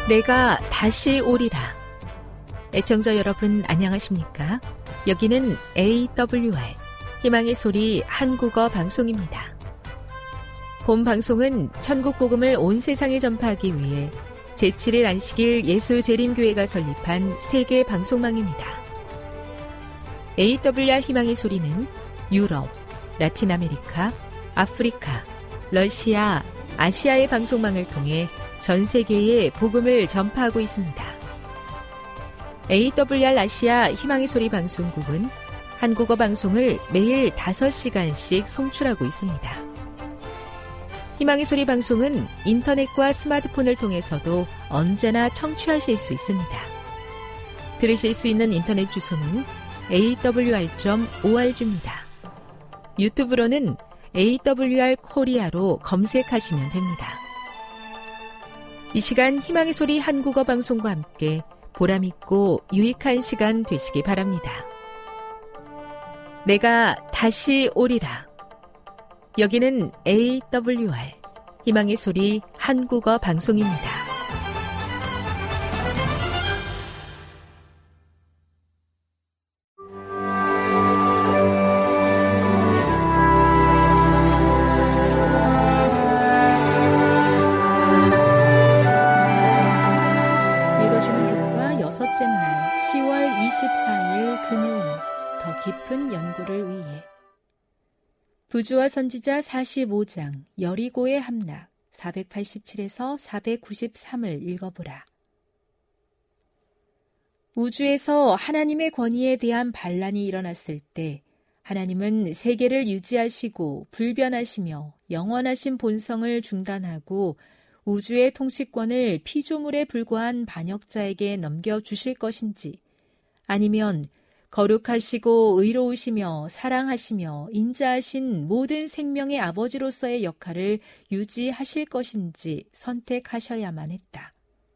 내가 다시 오리라. 애청자 여러분 안녕하십니까? 여기는 AWR 희망의 소리 한국어 방송입니다. 본 방송은 천국 복음을 온 세상에 전파하기 위해 제7일 안식일 예수재림교회가 설립한 세계 방송망입니다. AWR 희망의 소리는 유럽, 라틴 아메리카, 아프리카, 러시아, 아시아의 방송망을 통해 전 세계에 복음을 전파하고 있습니다. AWR 아시아 희망의 소리 방송국은 한국어 방송을 매일 5시간씩 송출하고 있습니다. 희망의 소리 방송은 인터넷과 스마트폰을 통해서도 언제나 청취하실 수 있습니다. 들으실 수 있는 인터넷 주소는 awr.org입니다. 유튜브로는 AWR 코리아로 검색하시면 됩니다. 이 시간 희망의 소리 한국어 방송과 함께 보람있고 유익한 시간 되시기 바랍니다. 내가 다시 오리라. 여기는 AWR 희망의 소리 한국어 방송입니다. 여섯째 날 10월 24일 금요일 더 깊은 연구를 위해 부주와 선지자 45장 여리고의 함락 487에서 493을 읽어보라. 우주에서 하나님의 권위에 대한 반란이 일어났을 때 하나님은 세계를 유지하시고 불변하시며 영원하신 본성을 중단하고 우주의 통치권을 피조물에 불과한 반역자에게 넘겨주실 것인지 아니면 거룩하시고 의로우시며 사랑하시며 인자하신 모든 생명의 아버지로서의 역할을 유지하실 것인지 선택하셔야만 했다.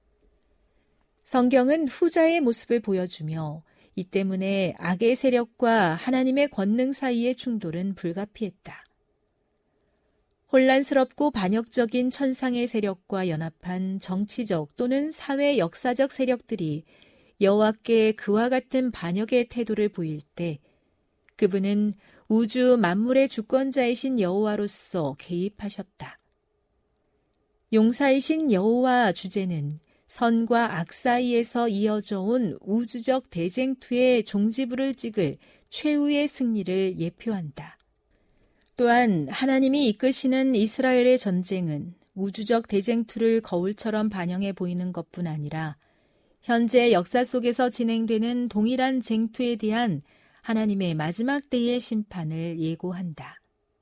성경은 후자의 모습을 보여주며 이 때문에 악의 세력과 하나님의 권능 사이의 충돌은 불가피했다. 혼란스럽고 반역적인 천상의 세력과 연합한 정치적 또는 사회 역사적 세력들이 여호와께 그와 같은 반역의 태도를 보일 때 그분은 우주 만물의 주권자이신 여호와로서 개입하셨다. 용사이신 여호와 주제는 선과 악 사이에서 이어져 온 우주적 대쟁투의 종지부를 찍을 최후의 승리를 예표한다. 또한 하나님이 이끄시는 이스라엘의 전쟁은 우주적 대쟁투를 거울처럼 반영해 보이는 것뿐 아니라 현재 역사 속에서 진행되는 동일한 쟁투에 대한 하나님의 마지막 때의 심판을 예고한다.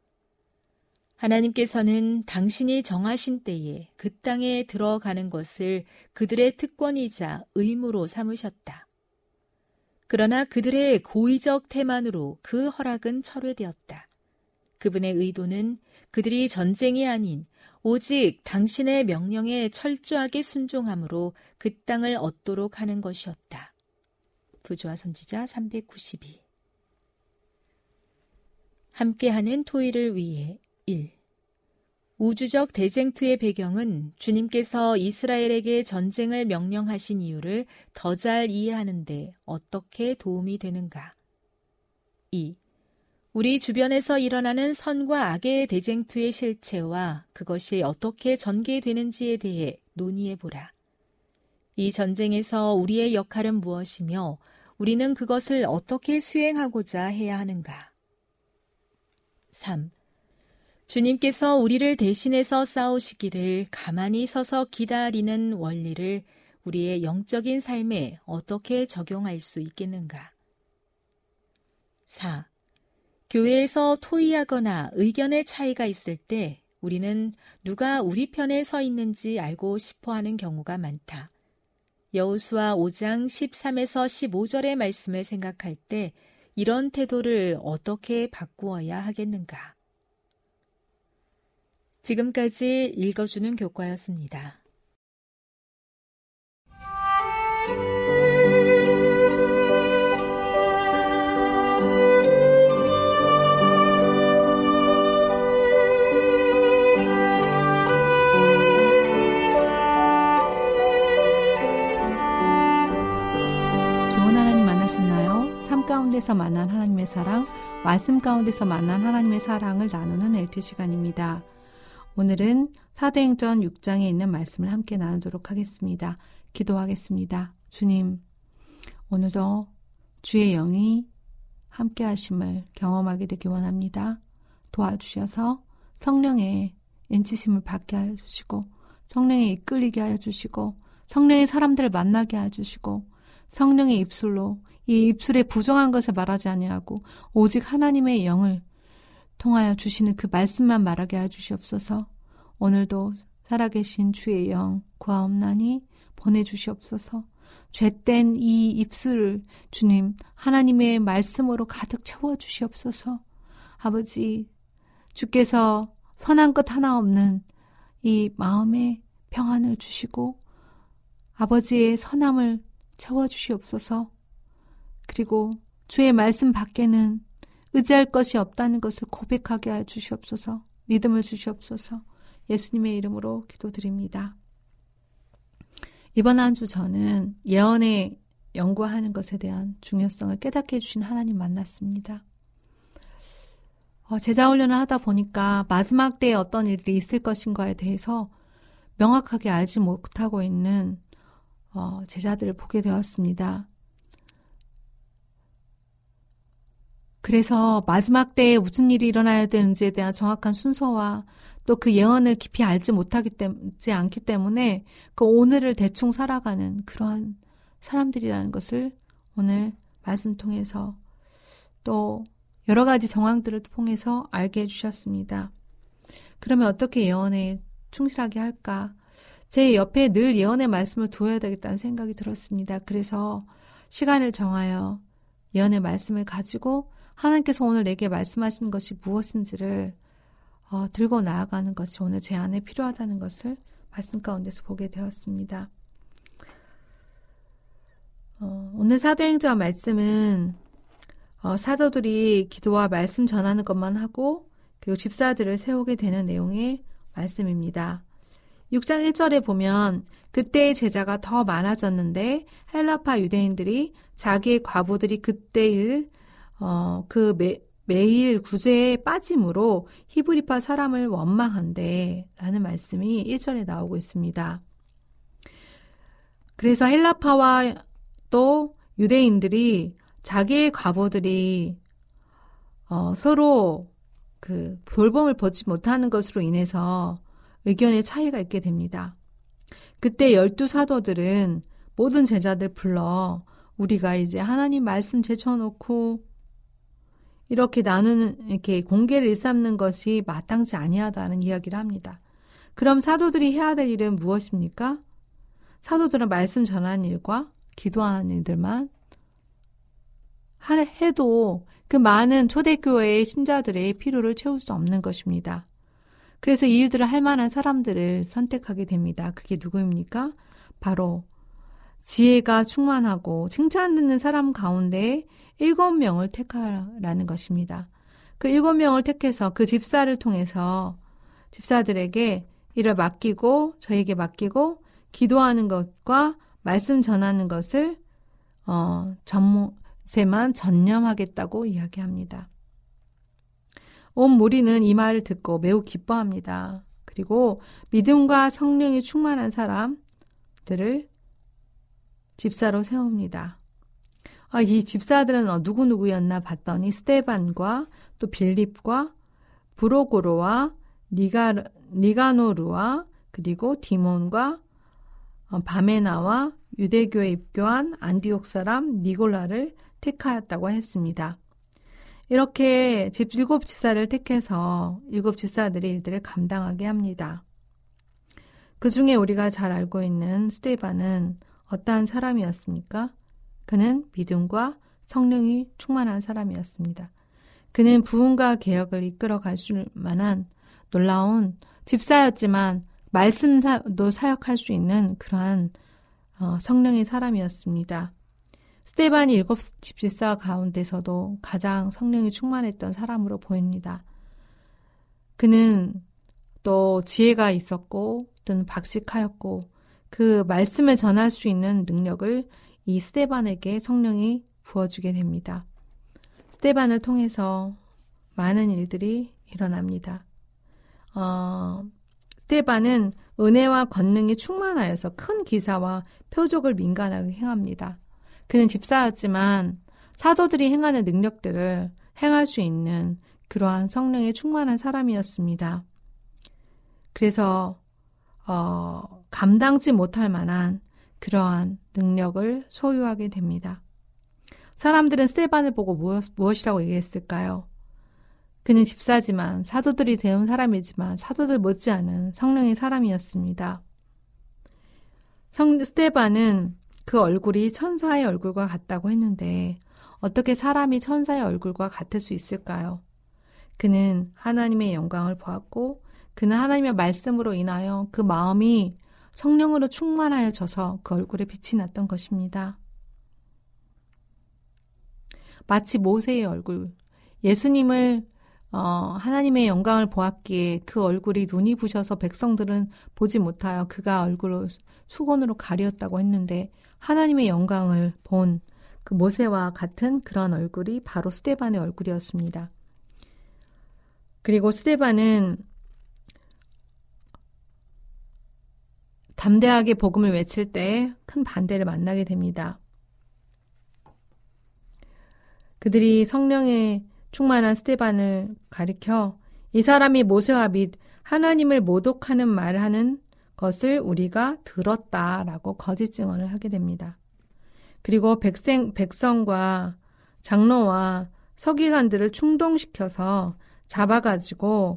하나님께서는 당신이 정하신 때에 그 땅에 들어가는 것을 그들의 특권이자 의무로 삼으셨다. 그러나 그들의 고의적 태만으로 그 허락은 철회되었다. 그분의 의도는 그들이 전쟁이 아닌 오직 당신의 명령에 철저하게 순종함으로 그 땅을 얻도록 하는 것이었다. 부주와 선지자 392. 함께하는 토의를 위해 1. 우주적 대쟁투의 배경은 주님께서 이스라엘에게 전쟁을 명령하신 이유를 더 잘 이해하는 데 어떻게 도움이 되는가? 2. 우리 주변에서 일어나는 선과 악의 대쟁투의 실체와 그것이 어떻게 전개되는지에 대해 논의해보라. 이 전쟁에서 우리의 역할은 무엇이며 우리는 그것을 어떻게 수행하고자 해야 하는가? 3. 주님께서 우리를 대신해서 싸우시기를 가만히 서서 기다리는 원리를 우리의 영적인 삶에 어떻게 적용할 수 있겠는가? 4. 교회에서 토의하거나 의견의 차이가 있을 때 우리는 누가 우리 편에 서 있는지 알고 싶어하는 경우가 많다. 여호수아 5장 13에서 15절의 말씀을 생각할 때 이런 태도를 어떻게 바꾸어야 하겠는가? 지금까지 읽어주는 교과였습니다. 가운데서 만난 하나님의 사랑, 말씀 가운데서 만난 하나님의 사랑을 나누는 LT 시간입니다. 오늘은 사도행전 6장에 있는 말씀을 함께 나누도록 하겠습니다. 기도하겠습니다. 주님, 오늘도 주의 영이 함께 하심을 경험하게 되기 원합니다. 도와주셔서 성령의 인치심을 받게 하여 주시고, 성령의 이끌리게 하여 주시고, 성령의 사람들을 만나게 하여 주시고, 성령의 입술로 이 입술에 부정한 것을 말하지 아니하고 오직 하나님의 영을 통하여 주시는 그 말씀만 말하게 하여 주시옵소서. 오늘도 살아계신 주의 영 구하옵나니 보내주시옵소서. 죄된 이 입술을 주님 하나님의 말씀으로 가득 채워주시옵소서. 아버지, 주께서 선한 것 하나 없는 이 마음에 평안을 주시고 아버지의 선함을 채워주시옵소서. 그리고 주의 말씀 밖에는 의지할 것이 없다는 것을 고백하게 하여 주시옵소서. 믿음을 주시옵소서. 예수님의 이름으로 기도드립니다. 이번 한 주 저는 예언에 연구하는 것에 대한 중요성을 깨닫게 해주신 하나님 만났습니다. 제자훈련을 하다 보니까 마지막 때에 어떤 일들이 있을 것인가에 대해서 명확하게 알지 못하고 있는 제자들을 보게 되었습니다. 그래서 마지막 때에 무슨 일이 일어나야 되는지에 대한 정확한 순서와 또 그 예언을 깊이 알지 않기 때문에 그 오늘을 대충 살아가는 그러한 사람들이라는 것을 오늘 말씀 통해서 또 여러 가지 정황들을 통해서 알게 해주셨습니다. 그러면 어떻게 예언에 충실하게 할까? 제 옆에 늘 예언의 말씀을 두어야 되겠다는 생각이 들었습니다. 그래서 시간을 정하여 예언의 말씀을 가지고 하나님께서 오늘 내게 말씀하시는 것이 무엇인지를 들고 나아가는 것이 오늘 제 안에 필요하다는 것을 말씀 가운데서 보게 되었습니다. 오늘 사도행전 말씀은 사도들이 기도와 말씀 전하는 것만 하고 그리고 집사들을 세우게 되는 내용의 말씀입니다. 6장 1절에 보면 그때의 제자가 더 많아졌는데 헬라파 유대인들이 자기의 과부들이 그때일 매일 구제에 빠짐으로 히브리파 사람을 원망한대 라는 말씀이 1절에 나오고 있습니다. 그래서 헬라파와 또 유대인들이 자기의 과부들이 서로 그 돌봄을 받지 못하는 것으로 인해서 의견의 차이가 있게 됩니다. 그때 12사도들은 모든 제자들 불러 우리가 이제 하나님 말씀 제쳐놓고 이렇게 이렇게 공개를 일삼는 것이 마땅치 아니하다는 이야기를 합니다. 그럼 사도들이 해야 될 일은 무엇입니까? 사도들은 말씀 전하는 일과 기도하는 일들만 해도 그 많은 초대교회의 신자들의 필요를 채울 수 없는 것입니다. 그래서 이 일들을 할 만한 사람들을 선택하게 됩니다. 그게 누구입니까? 바로 지혜가 충만하고 칭찬 듣는 사람 가운데 7명을 택하라는 것입니다. 그 7명을 택해서 그 집사를 통해서 집사들에게 일을 맡기고 저에게 맡기고 기도하는 것과 말씀 전하는 것을 전세만 전념하겠다고 이야기합니다. 온 무리는 이 말을 듣고 매우 기뻐합니다. 그리고 믿음과 성령이 충만한 사람들을 집사로 세웁니다. 이 집사들은 누구누구였나 봤더니 스데반과 또 빌립과 브로고로와 니가노르와 그리고 디몬과 바메나와 유대교에 입교한 안디옥 사람 니골라를 택하였다고 했습니다. 이렇게 7집사를 택해서 7집사들의 일들을 감당하게 합니다. 그 중에 우리가 잘 알고 있는 스데반은 어떠한 사람이었습니까? 그는 믿음과 성령이 충만한 사람이었습니다. 그는 부흥과 개혁을 이끌어갈 수 만한 놀라운 집사였지만 말씀도 사역할 수 있는 그러한 성령의 사람이었습니다. 스데반이 7집사 가운데서도 가장 성령이 충만했던 사람으로 보입니다. 그는 또 지혜가 있었고 또는 박식하였고 그 말씀을 전할 수 있는 능력을 이 스데반에게 성령이 부어주게 됩니다. 스데반을 통해서 많은 일들이 일어납니다. 스데반은 은혜와 권능이 충만하여서 큰 기사와 표적을 민간하게 행합니다. 그는 집사였지만 사도들이 행하는 능력들을 행할 수 있는 그러한 성령에 충만한 사람이었습니다. 그래서 감당치 못할 만한 그러한 능력을 소유하게 됩니다. 사람들은 스데반을 보고 무엇이라고 얘기했을까요? 그는 집사지만 사도들이 되온 사람이지만 사도들 못지않은 성령의 사람이었습니다. 스데반은 그 얼굴이 천사의 얼굴과 같다고 했는데 어떻게 사람이 천사의 얼굴과 같을 수 있을까요? 그는 하나님의 영광을 보았고 그는 하나님의 말씀으로 인하여 그 마음이 성령으로 충만하여져서 그 얼굴에 빛이 났던 것입니다. 마치 모세의 얼굴, 예수님을 하나님의 영광을 보았기에 그 얼굴이 눈이 부셔서 백성들은 보지 못하여 그가 얼굴을 수건으로 가렸다고 했는데 하나님의 영광을 본 그 모세와 같은 그런 얼굴이 바로 스데반의 얼굴이었습니다. 그리고 스데반은 담대하게 복음을 외칠 때 큰 반대를 만나게 됩니다. 그들이 성령에 충만한 스데반을 가리켜 이 사람이 모세와 및 하나님을 모독하는 말하는 것을 우리가 들었다라고 거짓 증언을 하게 됩니다. 그리고 백성과 장로와 서기관들을 충동시켜서 잡아가지고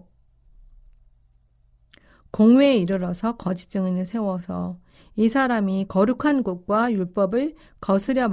공회에 이르러서 거짓 증인을 세워서 이 사람이 거룩한 곳과 율법을 거스려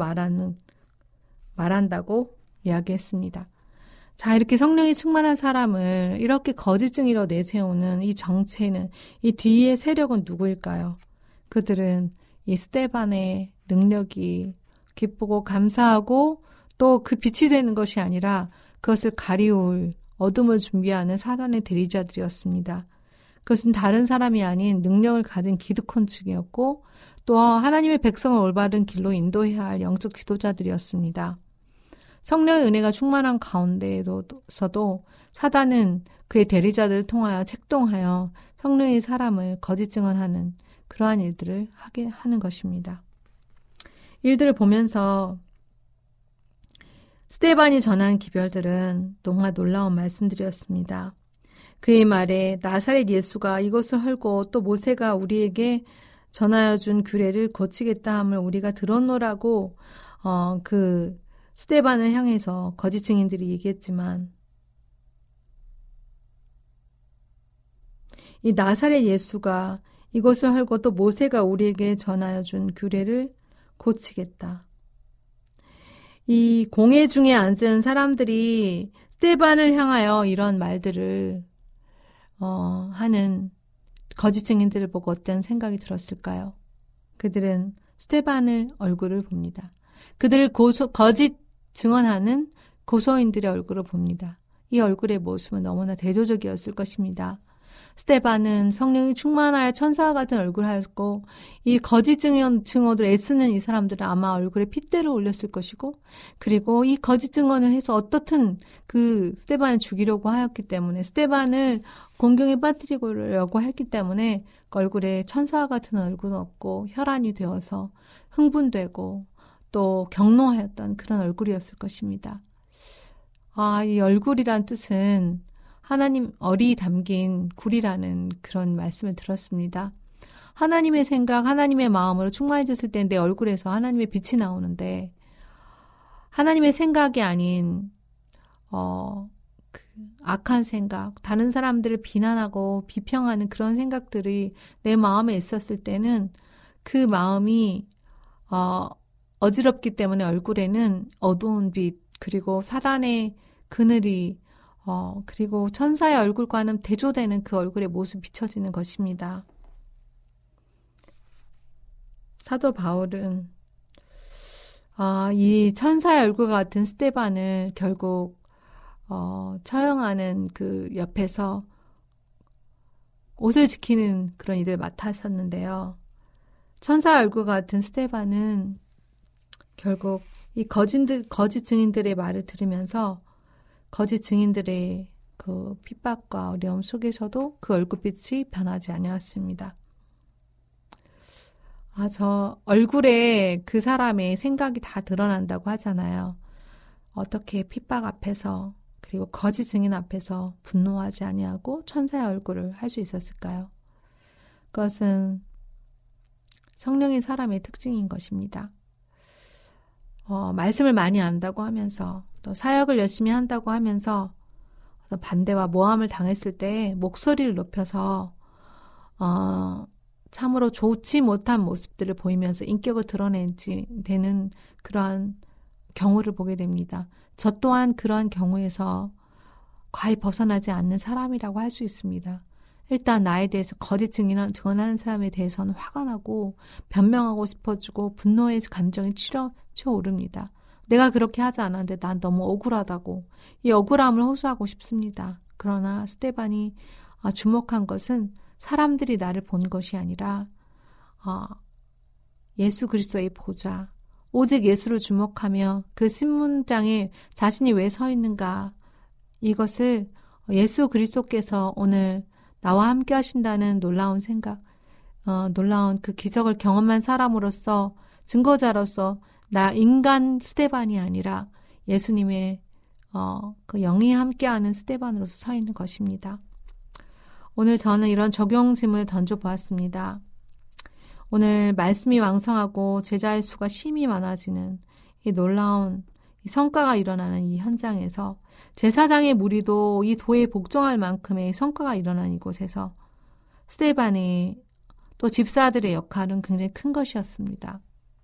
말한다고 이야기했습니다. 자, 이렇게 성령이 충만한 사람을 이렇게 거짓 증인으로 내세우는 이 정체는, 이 뒤의 세력은 누구일까요? 그들은 이 스데반의 능력이 기쁘고 감사하고 또 그 빛이 되는 것이 아니라 그것을 가리울 어둠을 준비하는 사단의 대리자들이었습니다. 그것은 다른 사람이 아닌 능력을 가진 기득권 측이었고 또 하나님의 백성을 올바른 길로 인도해야 할 영적 지도자들이었습니다. 성령의 은혜가 충만한 가운데에서도 사단은 그의 대리자들을 통하여 책동하여 성령의 사람을 거짓 증언하는 그러한 일들을 하게 하는 것입니다. 일들을 보면서 스데반이 전한 기별들은 정말 놀라운 말씀들이었습니다. 그의 말에 나사렛 예수가 이것을 헐고 또 모세가 우리에게 전하여 준 규례를 고치겠다 함을 우리가 들었노라고 그 스데반을 향해서 거짓 증인들이 얘기했지만 이 나사렛 예수가 이것을 헐고 또 모세가 우리에게 전하여 준 규례를 고치겠다. 이 공회 중에 앉은 사람들이 스데반을 향하여 이런 말들을 하는 거짓 증인들을 보고 어떤 생각이 들었을까요? 그들은 스데반의 얼굴을 봅니다. 그들을 거짓 증언하는 고소인들의 얼굴을 봅니다. 이 얼굴의 모습은 너무나 대조적이었을 것입니다. 스데반은 성령이 충만하여 천사와 같은 얼굴을 하였고 이 거짓 증언을 애쓰는 이 사람들은 아마 얼굴에 핏대를 올렸을 것이고 그리고 이 거짓 증언을 해서 어떻든 그 스데반을 죽이려고 하였기 때문에 스데반을 공경에 빠뜨리려고 했기 때문에 얼굴에 천사와 같은 얼굴은 없고 혈안이 되어서 흥분되고 또 경노하였던 그런 얼굴이었을 것입니다. 이 얼굴이란 뜻은 하나님 얼이 담긴 굴이라는 그런 말씀을 들었습니다. 하나님의 생각, 하나님의 마음으로 충만해졌을 때 내 얼굴에서 하나님의 빛이 나오는데 하나님의 생각이 아닌 그 악한 생각, 다른 사람들을 비난하고 비평하는 그런 생각들이 내 마음에 있었을 때는 그 마음이 어지럽기 때문에 얼굴에는 어두운 빛, 그리고 사단의 그늘이 그리고 천사의 얼굴과는 대조되는 그 얼굴의 모습이 비춰지는 것입니다. 사도 바울은 이 천사의 얼굴과 같은 스데반을 결국 처형하는 그 옆에서 옷을 지키는 그런 일을 맡았었는데요. 천사의 얼굴과 같은 스데반은 결국 이 거짓 증인들의 말을 들으면서 거짓 증인들의 그 핍박과 어려움 속에서도 그 얼굴빛이 변하지 아니었습니다. 저 얼굴에 그 사람의 생각이 다 드러난다고 하잖아요. 어떻게 핍박 앞에서 그리고 거짓 증인 앞에서 분노하지 아니하고 천사의 얼굴을 할 수 있었을까요? 그것은 성령의 사람의 특징인 것입니다. 말씀을 많이 안다고 하면서 또 사역을 열심히 한다고 하면서 어떤 반대와 모함을 당했을 때 목소리를 높여서 참으로 좋지 못한 모습들을 보이면서 인격을 드러내지 되는 그러한 경우를 보게 됩니다. 저 또한 그러한 경우에서 과히 벗어나지 않는 사람이라고 할 수 있습니다. 일단 나에 대해서 거짓 증언하는 사람에 대해서는 화가 나고 변명하고 싶어지고 분노의 감정이 치어오릅니다. 내가 그렇게 하지 않았는데 난 너무 억울하다고 이 억울함을 호소하고 싶습니다. 그러나 스데반이 주목한 것은 사람들이 나를 본 것이 아니라 예수 그리스도의 보좌, 오직 예수를 주목하며 그 신문장에 자신이 왜 서 있는가, 이것을 예수 그리스도께서 오늘 나와 함께 하신다는 놀라운 생각, 놀라운 그 기적을 경험한 사람으로서, 증거자로서 나 인간 스데반이 아니라 예수님의 그 영이 함께하는 스데반으로서 서 있는 것입니다. 오늘 저는 이런 적용짐을 던져보았습니다. 오늘 말씀이 왕성하고 제자의 수가 심히 많아지는 이 놀라운 이 성과가 일어나는 이 현장에서 제사장의 무리도 이 도에 복종할 만큼의 성과가 일어난 이곳에서 스데반의 또 집사들의 역할은 굉장히 큰 것이었습니다.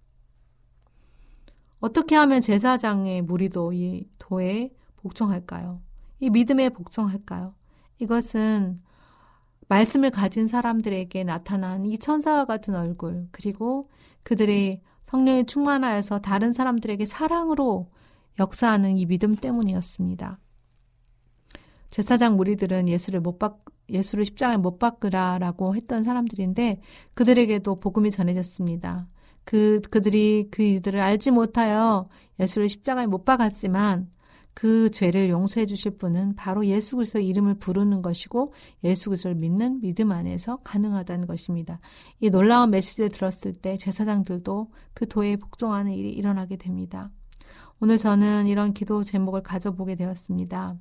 어떻게 하면 제사장의 무리도 이 도에 복종할까요? 이 믿음에 복종할까요? 이것은 말씀을 가진 사람들에게 나타난 이 천사와 같은 얼굴, 그리고 그들의 성령이 충만하여서 다른 사람들에게 사랑으로 역사하는 이 믿음 때문이었습니다. 제사장 무리들은 예수를 십자가에 못 박으라라고 했던 사람들인데 그들에게도 복음이 전해졌습니다. 그들이 그 일들을 알지 못하여 예수를 십자가에 못 박았지만 그 죄를 용서해 주실 분은 바로 예수 그리스도의 이름을 부르는 것이고 예수 그리스도를 믿는 믿음 안에서 가능하다는 것입니다. 이 놀라운 메시지를 들었을 때 제사장들도 그 도에 복종하는 일이 일어나게 됩니다. 오늘 저는 이런 기도 제목을 가져보게 되었습니다.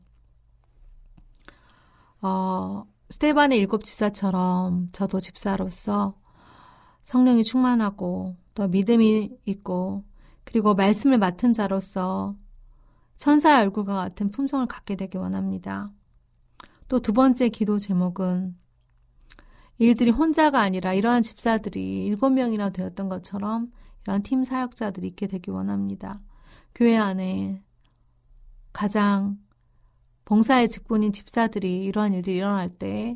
스데반의 7 집사처럼 저도 집사로서 성령이 충만하고 또 믿음이 있고 그리고 말씀을 맡은 자로서 천사의 얼굴과 같은 품성을 갖게 되길 원합니다. 또 두 번째 기도 제목은 일들이 혼자가 아니라 이러한 집사들이 7명이나 되었던 것처럼 이러한 팀 사역자들이 있게 되길 원합니다. 교회 안에 가장 봉사의 직분인 집사들이 이러한 일들이 일어날 때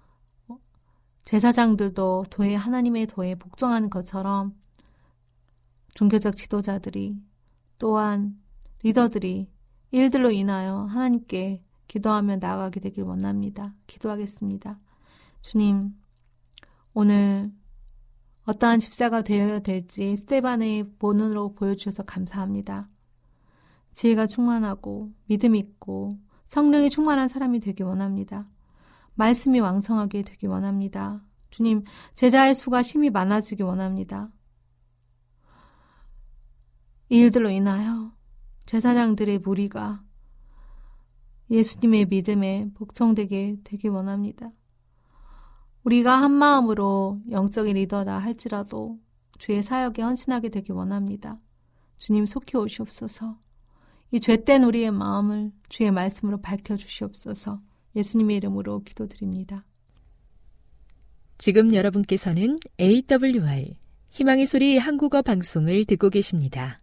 제사장들도 하나님의 도에 복종하는 것처럼 종교적 지도자들이 또한 리더들이 일들로 인하여 하나님께 기도하며 나아가게 되길 원합니다. 기도하겠습니다. 주님, 오늘 어떠한 집사가 되어야 될지 스데반의 본으로 보여주셔서 감사합니다. 지혜가 충만하고 믿음 있고 성령이 충만한 사람이 되길 원합니다. 말씀이 왕성하게 되길 원합니다. 주님, 제자의 수가 심히 많아지길 원합니다. 이 일들로 인하여 제사장들의 무리가 예수님의 믿음에 복종되게 되길 원합니다. 우리가 한 마음으로 영적인 리더다 할지라도 주의 사역에 헌신하게 되길 원합니다. 주님 속히 오시옵소서. 이 죄된 우리의 마음을 주의 말씀으로 밝혀주시옵소서. 예수님의 이름으로 기도드립니다. 지금 여러분께서는 AWR 희망의 소리 한국어 방송을 듣고 계십니다.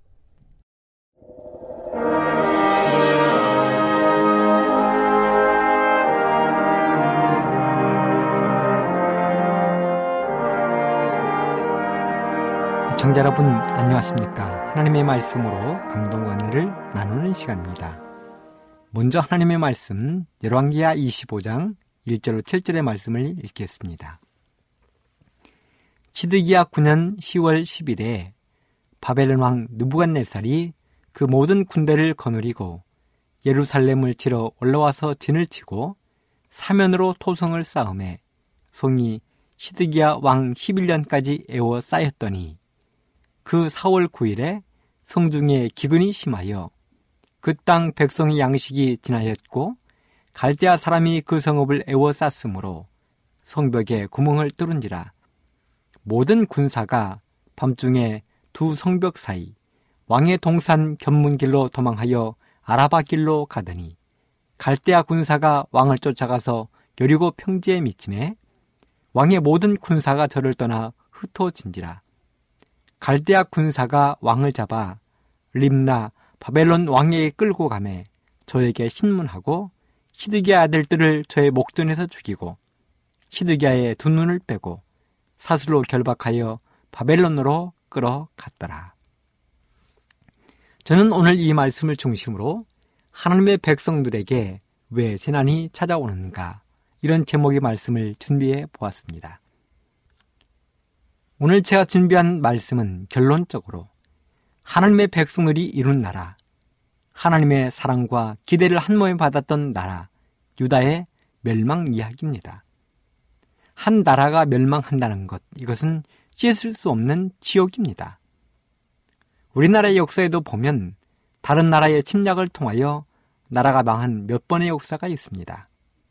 시청자 여러분 안녕하십니까? 하나님의 말씀으로 감동과 은혜를 나누는 시간입니다. 먼저 하나님의 말씀 열왕기하 25장 1절로 7절의 말씀을 읽겠습니다. 시드기야 9년 10월 10일에 바벨론 왕 느부갓네살이 그 모든 군대를 거느리고 예루살렘을 치러 올라와서 진을 치고 사면으로 토성을 쌓음에 성이 시드기야 왕 11년까지 에워싸였더니 그 4월 9일에 성중에 기근이 심하여 그 땅 백성의 양식이 지나였고 갈대아 사람이 그 성읍을 에워쌌으므로 성벽에 구멍을 뚫은지라. 모든 군사가 밤중에 두 성벽 사이 왕의 동산 견문길로 도망하여 아라바 길로 가더니 갈대아 군사가 왕을 쫓아가서 여리고 평지에 미침해 왕의 모든 군사가 저를 떠나 흩어진지라. 갈대아 군사가 왕을 잡아 림나 바벨론 왕에게 끌고 가매 저에게 신문하고 시드기야 아들들을 저의 목전에서 죽이고 시드기야의 두 눈을 빼고 사슬로 결박하여 바벨론으로 끌어갔더라. 저는 오늘 이 말씀을 중심으로 하나님의 백성들에게 왜 재난이 찾아오는가, 이런 제목의 말씀을 준비해 보았습니다. 오늘 제가 준비한 말씀은 결론적으로 하나님의 백성들이 이룬 나라, 하나님의 사랑과 기대를 한 몸에 받았던 나라 유다의 멸망 이야기입니다. 한 나라가 멸망한다는 것, 이것은 씻을 수 없는 지옥입니다. 우리나라의 역사에도 보면 다른 나라의 침략을 통하여 나라가 망한 몇 번의 역사가 있습니다.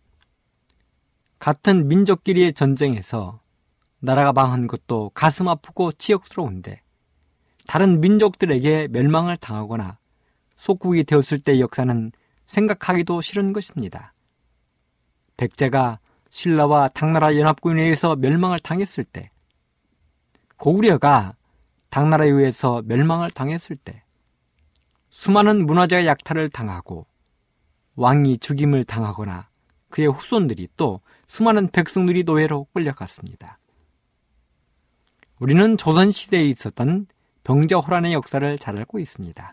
같은 민족끼리의 전쟁에서 나라가 망한 것도 가슴 아프고 치욕스러운데 다른 민족들에게 멸망을 당하거나 속국이 되었을 때의 역사는 생각하기도 싫은 것입니다. 백제가 신라와 당나라 연합군에 의해서 멸망을 당했을 때, 고구려가 당나라에 의해서 멸망을 당했을 때, 수많은 문화재가 약탈을 당하고 왕이 죽임을 당하거나 그의 후손들이 또 수많은 백성들이 노예로 끌려갔습니다. 우리는 조선시대에 있었던 병자호란의 역사를 잘 알고 있습니다.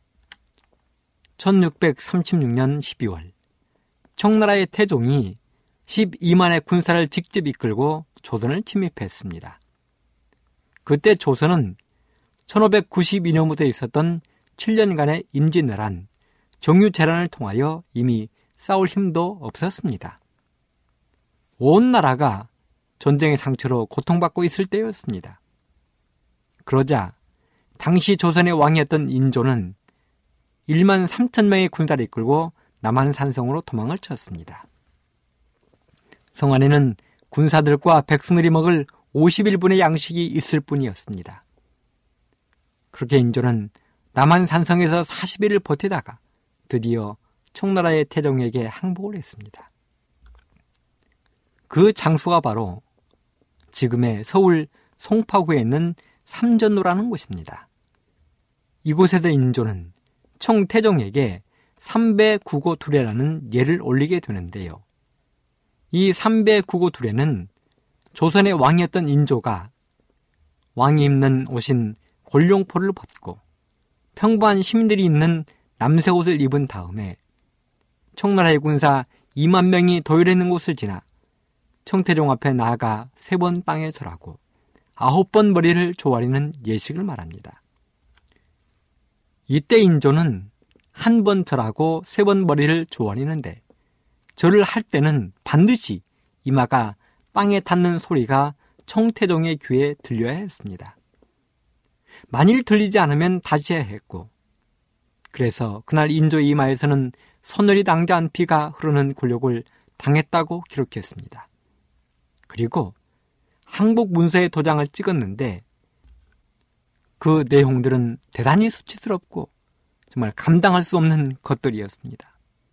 1636년 12월 청나라의 태종이 12만의 군사를 직접 이끌고 조선을 침입했습니다. 그때 조선은 1592년부터 있었던 7년간의 임진왜란, 정유재란을 통하여 이미 싸울 힘도 없었습니다. 온 나라가 전쟁의 상처로 고통받고 있을 때였습니다. 그러자 당시 조선의 왕이었던 인조는 1만 3천 명의 군사를 이끌고 남한산성으로 도망을 쳤습니다. 성 안에는 군사들과 백성들이 먹을 51분의 양식이 있을 뿐이었습니다. 그렇게 인조는 남한산성에서 40일을 버티다가 드디어 청나라의 태종에게 항복을 했습니다. 그 장소가 바로 지금의 서울 송파구에 있는 삼전로라는 곳입니다. 이곳에서 인조는 청태종에게 삼배구고두례라는 예를 올리게 되는데요. 이 삼배구고두례는 조선의 왕이었던 인조가 왕이 입는 옷인 골룡포를 벗고 평범한 시민들이 입는 남색 옷을 입은 다음에 청나라의 군사 2만 명이 도열해 있는 곳을 지나 청태종 앞에 나아가 3번 땅에 절하고 9번 머리를 조아리는 예식을 말합니다. 이때 인조는 한 번 절하고 3번 머리를 조아리는데 절을 할 때는 반드시 이마가 땅에 닿는 소리가 청태종의 귀에 들려야 했습니다. 만일 들리지 않으면 다시 해야 했고, 그래서 그날 인조의 이마에서는 서늘이 낭자한 피가 흐르는 굴욕을 당했다고 기록했습니다. 그리고 항복 문서에 도장을 찍었는데 그 내용들은 대단히 수치스럽고 정말 감당할 수 없는 것들이었습니다.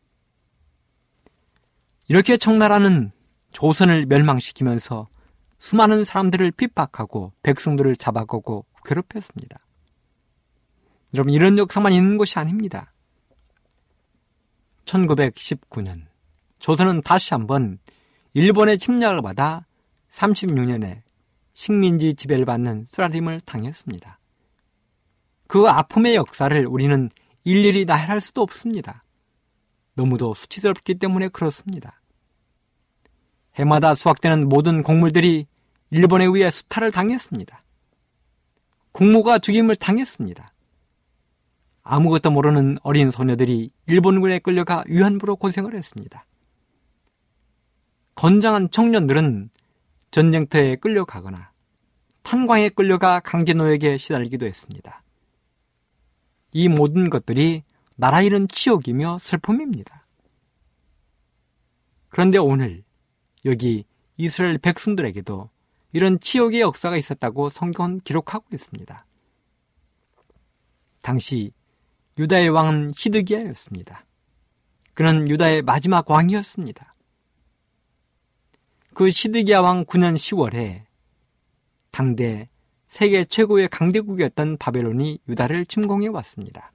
이렇게 청나라는 조선을 멸망시키면서 수많은 사람들을 핍박하고 백성들을 잡아가고 괴롭혔습니다. 여러분, 이런 역사만 있는 것이 아닙니다. 1919년 조선은 다시 한번 일본의 침략을 받아 36년에 식민지 지배를 받는 쓰라림을 당했습니다. 그 아픔의 역사를 우리는 일일이 나열할 수도 없습니다. 너무도 수치스럽기 때문에 그렇습니다. 해마다 수확되는 모든 곡물들이 일본에 의해 수탈을 당했습니다. 국무가 죽임을 당했습니다. 아무것도 모르는 어린 소녀들이 일본군에 끌려가 위안부로 고생을 했습니다. 건장한 청년들은 전쟁터에 끌려가거나 탄광에 끌려가 강제노역에 시달리기도 했습니다. 이 모든 것들이 나라 잃은 치욕이며 슬픔입니다. 그런데 오늘 여기 이스라엘 백성들에게도 이런 치욕의 역사가 있었다고 성경은 기록하고 있습니다. 당시 유다의 왕은 시드기야였습니다. 그는 유다의 마지막 왕이었습니다. 그 시드기야 왕 9년 10월에 당대 세계 최고의 강대국이었던 바벨론이 유다를 침공해 왔습니다.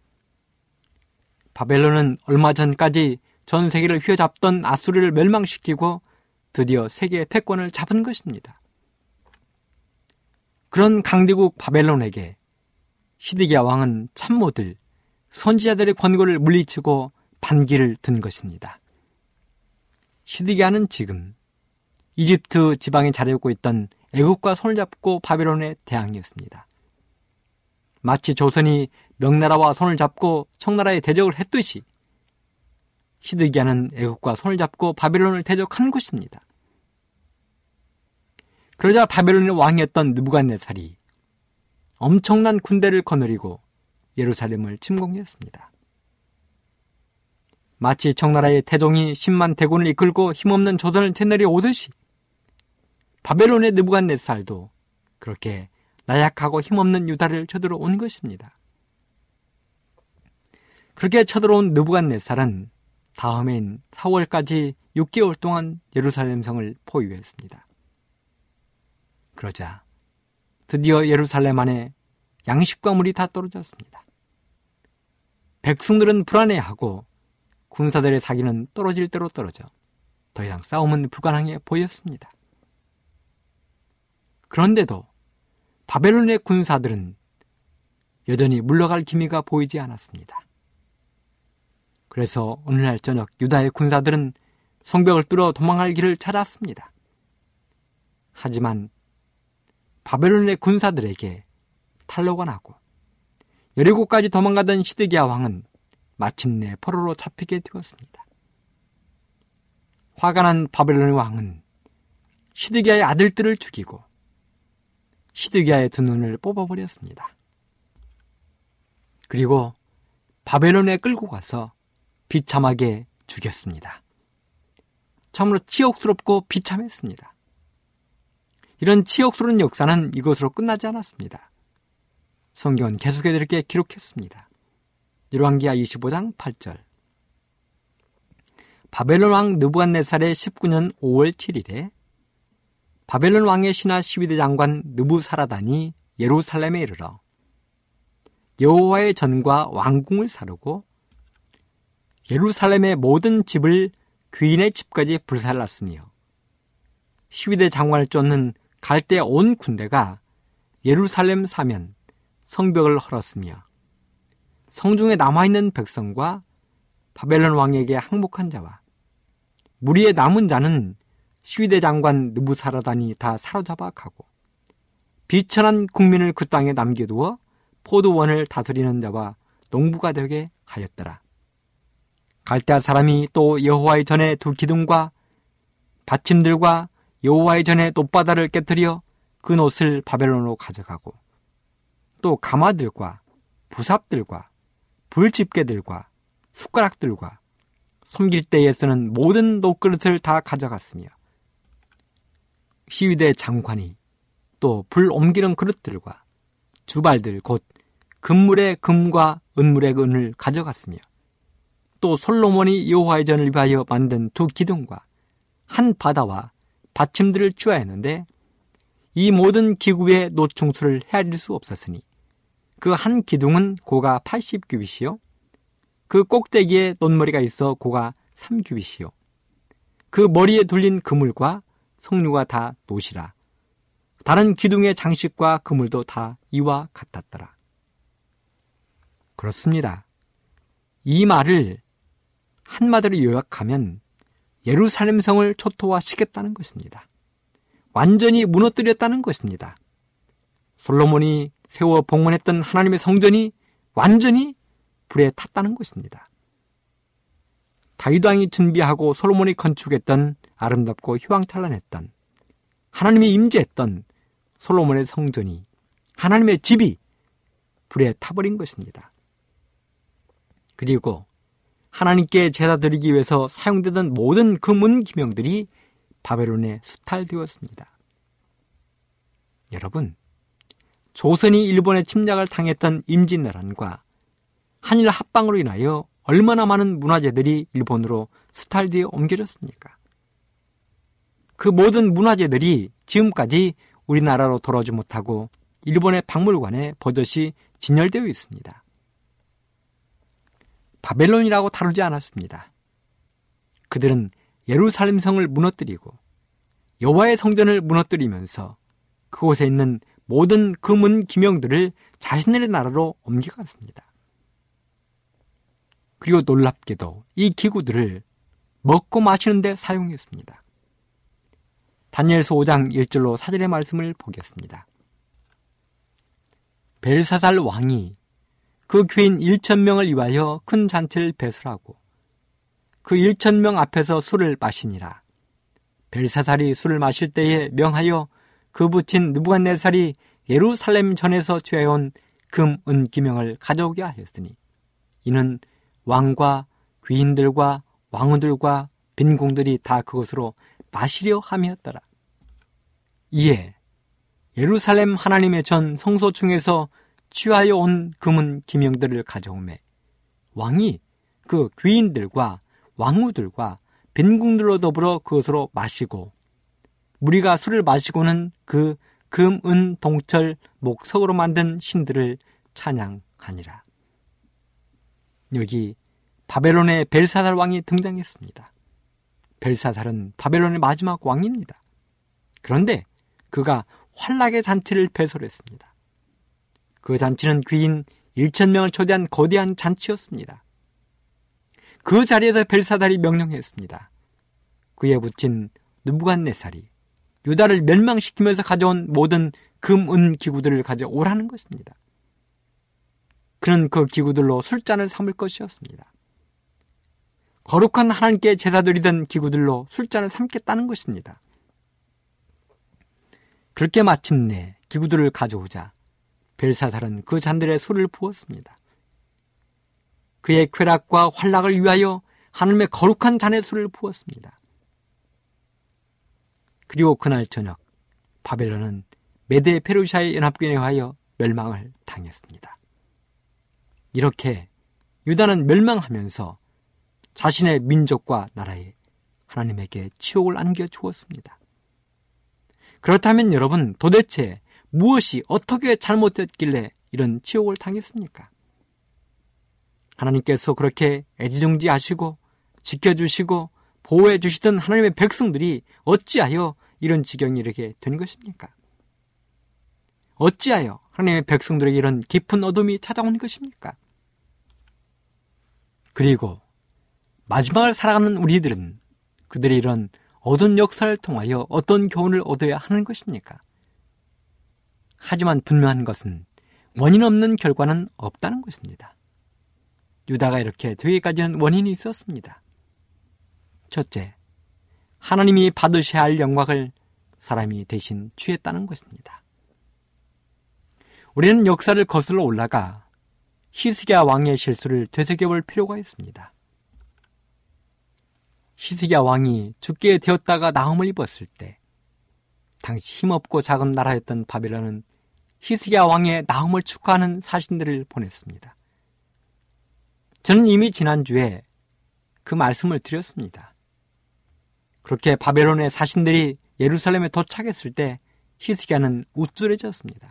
바벨론은 얼마 전까지 전 세계를 휘어잡던 아수르를 멸망시키고 드디어 세계의 패권을 잡은 것입니다. 그런 강대국 바벨론에게 시드기야 왕은 참모들, 선지자들의 권고를 물리치고 반기를 든 것입니다. 시드기야는 지금 이집트 지방에 자리하고 있던 애국과 손을 잡고 바벨론의 대항이었습니다. 마치 조선이 명나라와 손을 잡고 청나라에 대적을 했듯이 시드기야는 애국과 손을 잡고 바벨론을 대적한 것입니다. 그러자 바벨론의 왕이었던 느부갓네살이 엄청난 군대를 거느리고 예루살렘을 침공했습니다. 마치 청나라의 태종이 10만 대군을 이끌고 힘없는 조선을 채내려오듯이 바벨론의 느부갓네살도 그렇게 나약하고 힘없는 유다를 쳐들어온 것입니다. 그렇게 쳐들어온 느부갓네살은 다음해인 4월까지 6개월 동안 예루살렘 성을 포위했습니다. 그러자 드디어 예루살렘 안에 양식과 물이 다 떨어졌습니다. 백성들은 불안해하고 군사들의 사기는 떨어질 대로 떨어져 더 이상 싸움은 불가능해 보였습니다. 그런데도 바벨론의 군사들은 여전히 물러갈 기미가 보이지 않았습니다. 그래서 어느 날 저녁 유다의 군사들은 성벽을 뚫어 도망할 길을 찾았습니다. 하지만 바벨론의 군사들에게 탈로가 나고 17까지 도망가던 시드기야 왕은 마침내 포로로 잡히게 되었습니다. 화가 난 바벨론의 왕은 시드기야의 아들들을 죽이고 시드기야의 두 눈을 뽑아버렸습니다. 그리고 바벨론에 끌고 가서 비참하게 죽였습니다. 참으로 치욕스럽고 비참했습니다. 이런 치욕스러운 역사는 이것으로 끝나지 않았습니다. 성경은 계속해서 이렇게 기록했습니다. 열왕기하 25장 8절. 바벨론 왕 느부갓네살의 19년 5월 7일에 바벨론 왕의 신하 시위대 장관 느부사라단이 예루살렘에 이르러 여호와의 전과 왕궁을 사르고 예루살렘의 모든 집을 귀인의 집까지 불살랐으며 시위대 장관을 쫓는 갈대 온 군대가 예루살렘 사면 성벽을 헐었으며 성중에 남아있는 백성과 바벨론 왕에게 항복한 자와 무리에 남은 자는 시위대 장관 느부사라단이 다 사로잡아 가고 비천한 국민을 그 땅에 남겨두어 포도원을 다스리는 자와 농부가 되게 하였더라. 갈대아 사람이 또 여호와의 전에 두 기둥과 받침들과 여호와의 전에 놋바다를 깨뜨려 그 놋을 바벨론으로 가져가고 또 가마들과 부삽들과 불집게들과 숟가락들과 섬길 때에 쓰는 모든 놋그릇을 다 가져갔으며 시위대 장관이 또 불 옮기는 그릇들과 주발들 곧 금물의 금과 은물의 은을 가져갔으며 또 솔로몬이 여호와의 전을 위하여 만든 두 기둥과 한 바다와 받침들을 취하였는데 이 모든 기구의 노충수를 헤아릴 수 없었으니 그 한 기둥은 고가 80규빗이요 그 꼭대기에 놋머리가 있어 고가 3규빗이요 그 머리에 둘린 그물과 석류가 다 놋이라 다른 기둥의 장식과 그물도 다 이와 같았더라. 그렇습니다. 이 말을 한마디로 요약하면 예루살렘 성을 초토화시켰다는 것입니다. 완전히 무너뜨렸다는 것입니다. 솔로몬이 세워 봉헌했던 하나님의 성전이 완전히 불에 탔다는 것입니다. 다윗 왕이 준비하고 솔로몬이 건축했던 아름답고 휘황찬란했던 하나님이 임재했던 솔로몬의 성전이, 하나님의 집이 불에 타버린 것입니다. 그리고 하나님께 제사 드리기 위해서 사용되던 모든 금은 기명들이 바벨론에 수탈되었습니다. 여러분, 조선이 일본의 침략을 당했던 임진왜란과 한일 합방으로 인하여 얼마나 많은 문화재들이 일본으로 수탈되어 옮겨졌습니까? 그 모든 문화재들이 지금까지 우리나라로 돌아오지 못하고 일본의 박물관에 버젓이 진열되어 있습니다. 바벨론이라고 다루지 않았습니다. 그들은 예루살렘 성을 무너뜨리고 여호와의 성전을 무너뜨리면서 그곳에 있는 모든 금은 기명들을 자신들의 나라로 옮겨갔습니다. 그리고 놀랍게도 이 기구들을 먹고 마시는 데 사용했습니다. 다니엘서 5장 1절로 4절의 말씀을 보겠습니다. 벨사살 왕이 그 귀인 1,000명을 위하여 큰 잔치를 배설하고 그 1,000명 앞에서 술을 마시니라. 벨사살이 술을 마실 때에 명하여 그 부친 느부갓네살이 예루살렘 전에서 취해온 금, 은, 기명을 가져오게 하였으니 이는 왕과 귀인들과 왕후들과 빈궁들이 다 그것으로 마시려 함이었더라. 이에 예루살렘 하나님의 전 성소 중에서 취하여 온 금은 기명들을 가져오매 왕이 그 귀인들과 왕후들과 빈궁들로 더불어 그것으로 마시고 무리가 술을 마시고는 그 금, 은, 동철, 목석으로 만든 신들을 찬양하니라. 여기 바벨론의 벨사살 왕이 등장했습니다. 벨사살은 바벨론의 마지막 왕입니다. 그런데 그가 환락의 잔치를 배설했습니다. 그 잔치는 귀인 1,000명을 초대한 거대한 잔치였습니다. 그 자리에서 벨사살이 명령했습니다. 그에 붙인 느부갓네살이 유다를 멸망시키면서 가져온 모든 금, 은 기구들을 가져오라는 것입니다. 그는 그 기구들로 술잔을 삼을 것이었습니다. 거룩한 하나님께 제사 드리던 기구들로 술잔을 삼겠다는 것입니다. 그렇게 마침내 기구들을 가져오자 벨사살은 그 잔들에 술을 부었습니다. 그의 쾌락과 환락을 위하여 하나님의 거룩한 잔에 술을 부었습니다. 그리고 그날 저녁 바벨론은 메데 페르시아의 연합군에 의하여 멸망을 당했습니다. 이렇게 유다는 멸망하면서 자신의 민족과 나라에 하나님에게 치욕을 안겨주었습니다. 그렇다면 여러분, 도대체 무엇이 어떻게 잘못됐길래 이런 치욕을 당했습니까? 하나님께서 그렇게 애지중지하시고 지켜주시고 보호해 주시던 하나님의 백성들이 어찌하여 이런 지경이 이렇게 된 것입니까? 어찌하여 하나님의 백성들에게 이런 깊은 어둠이 찾아온 것입니까? 그리고 마지막을 살아가는 우리들은 그들의 이런 어두운 역사를 통하여 어떤 교훈을 얻어야 하는 것입니까? 하지만 분명한 것은 원인 없는 결과는 없다는 것입니다. 유다가 이렇게 되기까지는 원인이 있었습니다. 첫째, 하나님이 받으셔야 할 영광을 사람이 대신 취했다는 것입니다. 우리는 역사를 거슬러 올라가 히스기야 왕의 실수를 되새겨볼 필요가 있습니다. 히스기야 왕이 죽게 되었다가 나음을 입었을 때 당시 힘없고 작은 나라였던 바벨론은 히스기야 왕의 나음을 축하하는 사신들을 보냈습니다. 저는 이미 지난주에 그 말씀을 드렸습니다. 그렇게 바벨론의 사신들이 예루살렘에 도착했을 때 히스기야는 우쭐해졌습니다.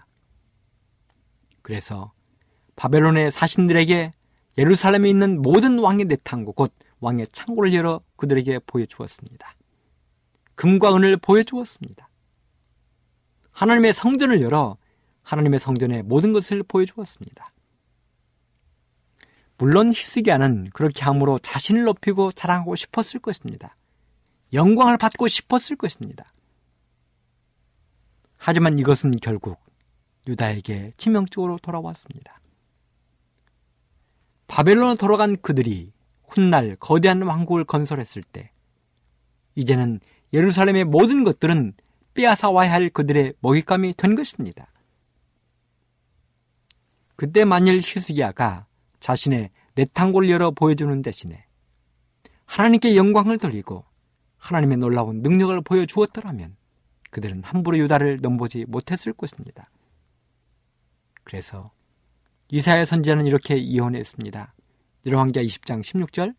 그래서 바벨론의 사신들에게 예루살렘에 있는 모든 왕의 내탕고 곧 왕의 창고를 열어 그들에게 보여주었습니다. 금과 은을 보여주었습니다. 하나님의 성전을 열어 하나님의 성전의 모든 것을 보여주었습니다. 물론 히스기야는 그렇게 함으로 자신을 높이고 자랑하고 싶었을 것입니다. 영광을 받고 싶었을 것입니다. 하지만 이것은 결국 유다에게 치명적으로 돌아왔습니다. 바벨론으로 돌아간 그들이 훗날 거대한 왕국을 건설했을 때 이제는 예루살렘의 모든 것들은 빼앗아 와야 할 그들의 먹잇감이 된 것입니다. 그때 만일 히스기야가 자신의 내탕고를 열어 보여주는 대신에 하나님께 영광을 돌리고 하나님의 놀라운 능력을 보여주었더라면 그들은 함부로 유다를 넘보지 못했을 것입니다. 그래서 이사야 선지자는 이렇게 예언했습니다. 열왕기하 20장 16절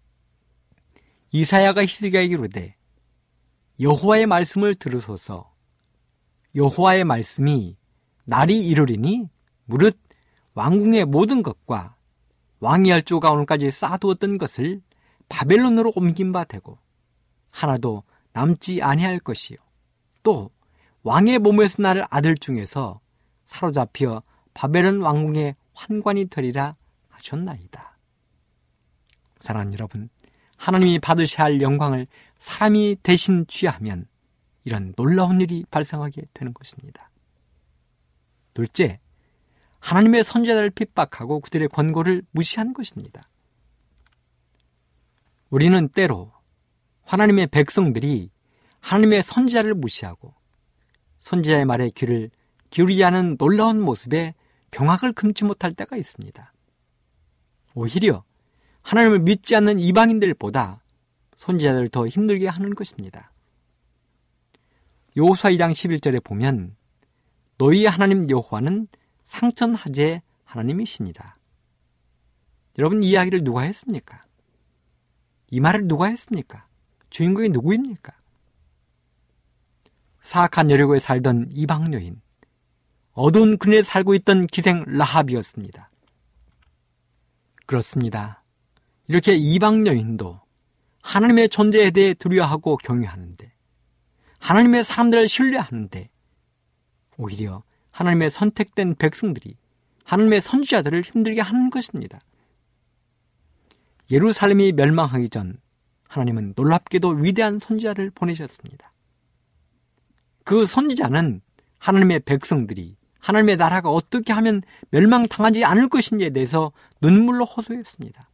이사야가 히스기야에게 이르되 여호와의 말씀을 들으소서. 여호와의 말씀이 날이 이르리니 무릇 왕궁의 모든 것과 왕이 할 주가 오늘까지 쌓아두었던 것을 바벨론으로 옮긴 바 되고 하나도 남지 아니할 것이요 또 왕의 몸에서 날 아들 중에서 사로잡혀 바벨론 왕궁의 환관이 되리라 하셨나이다. 사랑하는 여러분, 하나님이 받으셔야 할 영광을 사람이 대신 취하면 이런 놀라운 일이 발생하게 되는 것입니다. 둘째, 하나님의 선지자들을 핍박하고 그들의 권고를 무시한 것입니다. 우리는 때로 하나님의 백성들이 하나님의 선지자를 무시하고 선지자의 말에 귀를 기울이지 않은 놀라운 모습에 경악을 금치 못할 때가 있습니다. 오히려 하나님을 믿지 않는 이방인들보다 선지자들을 더 힘들게 하는 것입니다. 여호수아 2장 11절에 보면 너희 하나님 여호와는 상천하제 하나님이시니라. 여러분, 이 이야기를 누가 했습니까? 이 말을 누가 했습니까? 주인공이 누구입니까? 사악한 여리고에 살던 이방 여인, 어두운 그늘에 살고 있던 기생 라합이었습니다. 그렇습니다. 이렇게 이방 여인도 하나님의 존재에 대해 두려워하고 경외하는데, 하나님의 사람들을 신뢰하는데 오히려 하나님의 선택된 백성들이 하나님의 선지자들을 힘들게 하는 것입니다. 예루살렘이 멸망하기 전 하나님은 놀랍게도 위대한 선지자를 보내셨습니다. 그 선지자는 하나님의 백성들이 하나님의 나라가 어떻게 하면 멸망당하지 않을 것인지에 대해서 눈물로 호소했습니다.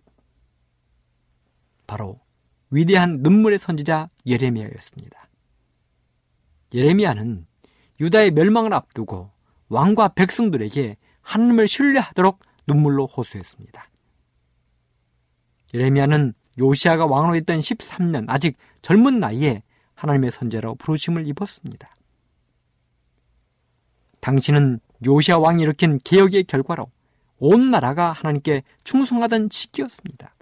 바로 위대한 눈물의 선지자 예레미야였습니다. 예레미야는 유다의 멸망을 앞두고 왕과 백성들에게 하나님을 신뢰하도록 눈물로 호소했습니다. 예레미야는 요시야가 왕으로 있던 13년, 아직 젊은 나이에 하나님의 선지자로 부르심을 입었습니다. 당시는 요시야 왕이 일으킨 개혁의 결과로 온 나라가 하나님께 충성하던 시기였습니다.